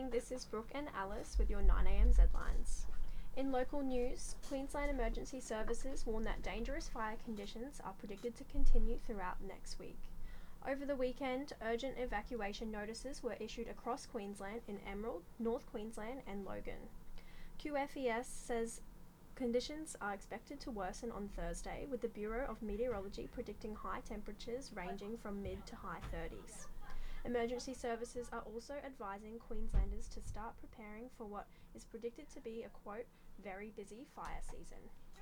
morning, this is Brooke and Alice with your 9am Zlines. In local news, Queensland Emergency Services warn that dangerous fire conditions are predicted to continue throughout next week. Over the weekend, urgent evacuation notices were issued across Queensland in Emerald, North Queensland and Logan. QFES says conditions are expected to worsen on Thursday, with the Bureau of Meteorology predicting high temperatures ranging from mid to high 30s. Emergency services are also advising Queenslanders to start preparing for what is predicted to be a, quote, very busy fire season.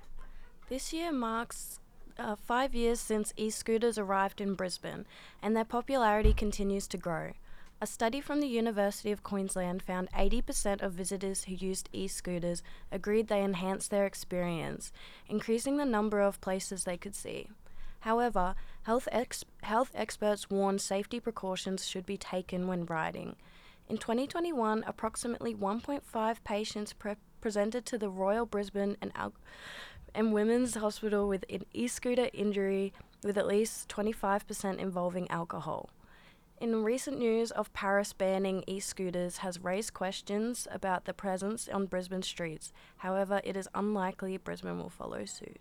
This year marks 5 years since e-scooters arrived in Brisbane, and their popularity continues to grow. A study from the University of Queensland found 80% of visitors who used e-scooters agreed they enhanced their experience, increasing the number of places they could see. However, health experts warn safety precautions should be taken when riding. In 2021, approximately 1.5 patients presented to the Royal Brisbane and Women's Hospital with an e-scooter injury, with at least 25% involving alcohol. In recent news of Paris banning e-scooters has raised questions about the presence on Brisbane streets. However, it is unlikely Brisbane will follow suit.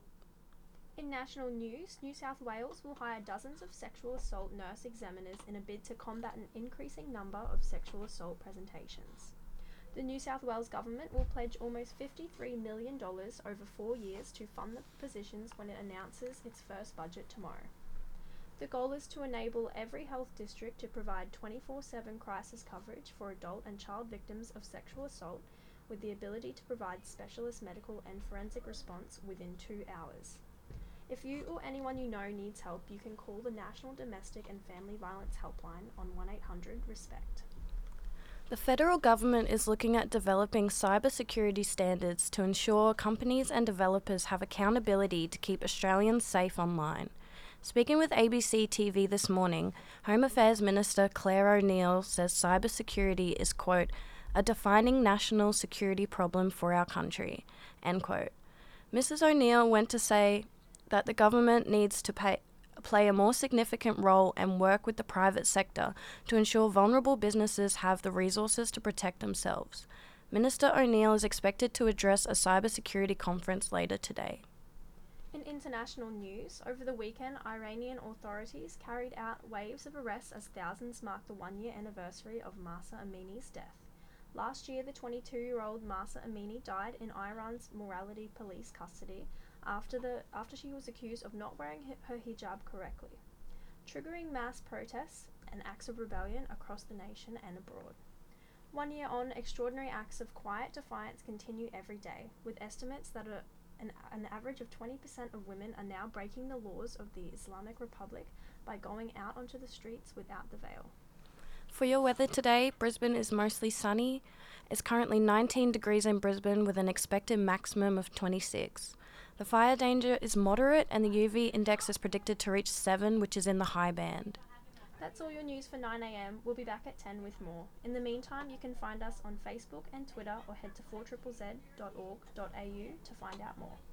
In national news, New South Wales will hire dozens of sexual assault nurse examiners in a bid to combat an increasing number of sexual assault presentations. The New South Wales government will pledge almost $53 million over 4 years to fund the positions when it announces its first budget tomorrow. The goal is to enable every health district to provide 24/7 crisis coverage for adult and child victims of sexual assault, with the ability to provide specialist medical and forensic response within 2 hours. If you or anyone you know needs help, you can call the National Domestic and Family Violence Helpline on 1-800-RESPECT. The federal government is looking at developing cybersecurity standards to ensure companies and developers have accountability to keep Australians safe online. Speaking with ABC TV this morning, Home Affairs Minister Clare O'Neil says cybersecurity is, quote, a defining national security problem for our country, end quote. Mrs. O'Neil went to say that the government needs to play a more significant role and work with the private sector to ensure vulnerable businesses have the resources to protect themselves. Minister O'Neil is expected to address a cybersecurity conference later today. In international news, over the weekend, Iranian authorities carried out waves of arrests as thousands marked the 1-year anniversary of Mahsa Amini's death. Last year, the 22-year-old Mahsa Amini died in Iran's morality police custody after she was accused of not wearing her hijab correctly, triggering mass protests and acts of rebellion across the nation and abroad. 1 year on, extraordinary acts of quiet defiance continue every day, with estimates that an average of 20% of women are now breaking the laws of the Islamic Republic by going out onto the streets without the veil. For your weather today, Brisbane is mostly sunny. It's currently 19 degrees in Brisbane with an expected maximum of 26. The fire danger is moderate and the UV index is predicted to reach 7, which is in the high band. That's all your news for 9am. We'll be back at 10 with more. In the meantime, you can find us on Facebook and Twitter or head to 4ZZZ.org.au to find out more.